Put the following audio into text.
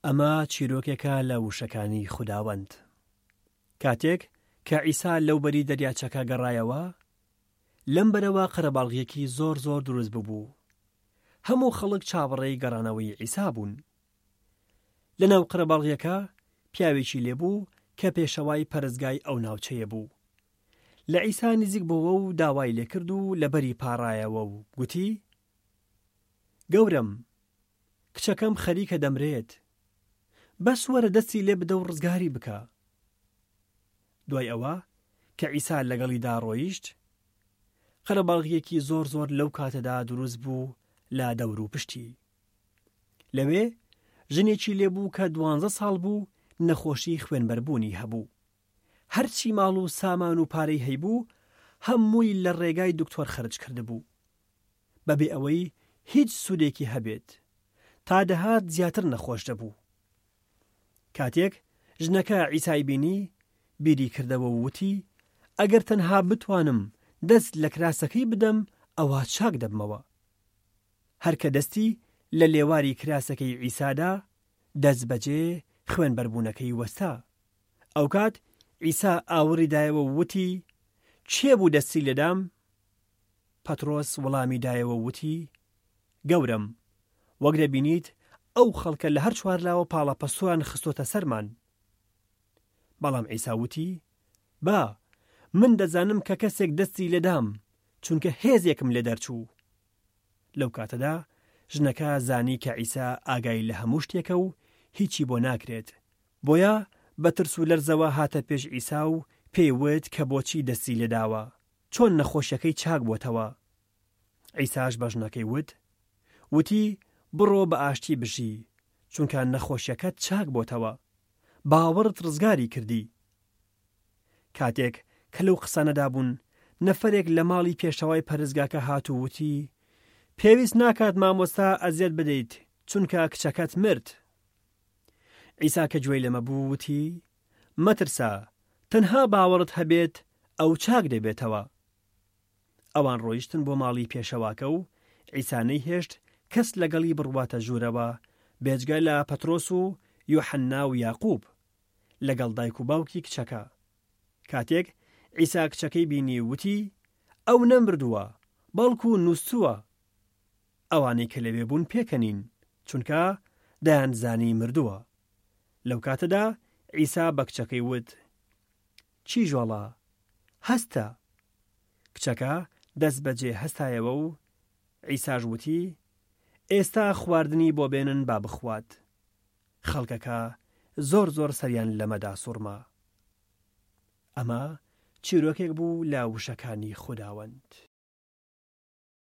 ئەمە چیرۆکێکە لە وشەکانی خوداوەند. کاتێک کە عیسا لەو بەری دەریاچەکە گەڕایەوە، لەم بەرەوە قەرەباڵغیەکی زۆر دروست بوو. هەموو خەڵک چاوەڕێی گەڕانەوەی عیسا بوون. لەناو قەرەباڵغیەکە پیاوێکی لێبوو کە پێشەوای پەرستگای ئەو ناوچەیە بوو. لە عیسا نزیک بووە و داوای لێکرد و لەبەری پاڕایەوە و گوتی: گەورم، کچەکەم خەریکە دەمرێت، بەس وەرە دەستی لێ بدە و ڕزگاری بکە. دوای ئەوە کە عیسا لەگەڵیدا ڕۆیشت، قەرەباڵغیەکی زۆر لەو کاتەدا دروست بوو لە دەور و پشتی. لەوێ ژنێکی لێبوو کە 12 ساڵ بوو، نەخۆشی خوێنبەربوونی هەبوو. هەرچی ماڵ و سامان و پارەی هەیبوو هەمووی لە ڕێگای دکتۆر خەرج کرده بوو، بەبێ ئەوەی هیچ سوودێکی هەبێت. تا دەهات زیاتر نەخۆش دەبوو. کاتێک ژنەکە عیسای بینی، بیری کردەوە و وتی: ئەگەر تەنها بتوانم دەست لە کراسەکەی بدەم، ئەوە چاک دەبمەوە. هەرکە دەستی لە لێواری کراسەکەی عیسادا، دەست بەجێ خوێنبەربوونەکەی وەستا. ئەو کات عیسا ئاوری دایەوە و وتی: چێ بوو دەستی لەدام؟ پەترۆس وەڵامی دایەوە و وتی: گەورم، وەک دەبینیت ئەو خەڵکە لە هەر چوارلاوە پاڵەپەستوان خستۆتە سەرمان. بەڵام عیسا وتی: با، من دەزانم کە کەسێک دەستی لەدام، چونکە هێزێکم لێ دەرچوو. لەو کاتەدا ژنەکە زانی کە عیسا ئاگای لە هەموو شتێکە و هیچی بۆ ناکرێت، بۆیە بە ترس و لەرزەوە هاتە پێش عیسا و پێیوت کە بۆچی دەستی لێداوە، چۆن نەخۆشیەکەی چاک بۆتەوە. عیساش بە ژنەکەی وتی: بڕۆ بە ئاشتی بژی، چونکە نەخۆشیەکەت چاک بۆتەوە، باوەڕت ڕزگاری کردی. کاتێک کە لەو قسانەدا بوون، نەفەرێک لە ماڵی پێشەوای پەرستگاکە هات و وتی: پێویست ناکات مامۆستا ئەزیەت بدەیت، چونکە کچەکەت مرد. عیسا کە گوێی لەمە بوو وتی: مەترسە، تەنها باوەڕت هەبێت ئەو چاک دەبێتەوە. ئەوان ڕۆیشتن بۆ ماڵی پێشەواکە و عیسانەی هێشت کەس لەگەڵی بڕواتە ژوورەوە، بێجگە لە پەترۆس و یۆحەنا و یاقوب لەگەڵ دایک و باوکی کچەکە. کاتێک عیسا کچەکەی بینی وتی: ئەو نەمردووە، بەڵکو نووسووە. ئەوانەی کە لەوێ بوون پێکەنین، چونکە دەیانزانی مردووە. لەو کاتەدا عیسا بە کچەکەی وت: چی ژۆڵە؟ هەستە. کچەکە دەست بەجێ هەستایەوە و عیساش وتی: ئێستا خواردنی بۆ بێنن با بخوات. خەڵکەکە زۆر سەریان لەمەدا سوڕما. ئەمە چیرۆکێک بوو لە وشەکانی خوداوەند.